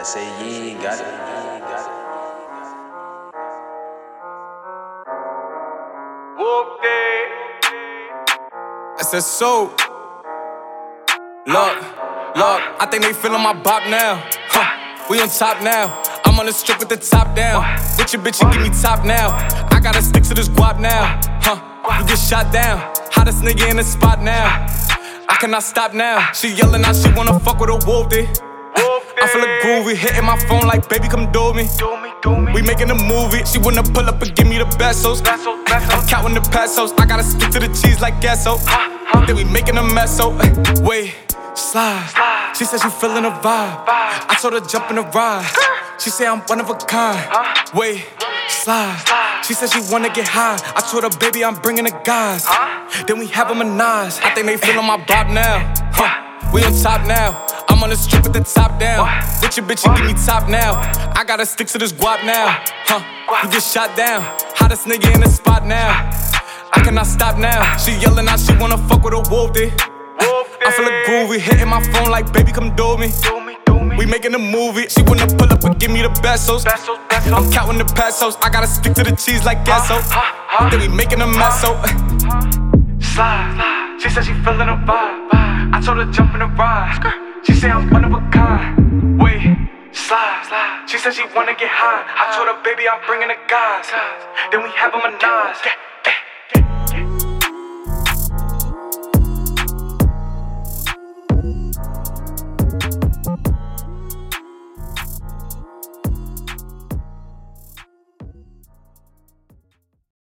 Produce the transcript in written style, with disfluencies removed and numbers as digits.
say ye got it. I said so. Look, I think they feeling my bop now. We on top now. I'm on the strip with the top down. With your bitch, you give me top now. I gotta stick to this guap now. You get shot down. Hottest nigga in the spot now. I cannot stop now. She yelling out, she wanna fuck with a wolfie. I feel a groovy, hitting my phone like, baby, come do me. We making a movie. She wanna pull up and give me the pesos. I'm counting the pesos. I gotta stick to the cheese like queso. Then we making a mess, so wait, slide. She said she feeling the vibe. I told her jump in the ride. She said I'm one of a kind. Wait, slide. She said she wanna get high. I told her, baby, I'm bringing the guys. Then we have a menage. I think they feeling my bop now. We on top now. I'm on the strip with the top down. With your bitch, you give me top now. I gotta stick to this guap now. You get shot down. Hottest nigga in the spot now. I cannot stop now. She yelling out, she wanna fuck with a wolfie. I feel a groovy, hitting my phone like, baby, come do me. We making a movie. She wanna pull up and give me the pesos. I'm counting the pesos. I gotta stick to the cheese like queso. Then we making a mess, so slide. She said she feeling a vibe. I told her jump in the ride. She said I'm one of a kind. Wait, slide. She said she wanna get high. I told her, baby, I'm bringing the guys. Then we have a menage.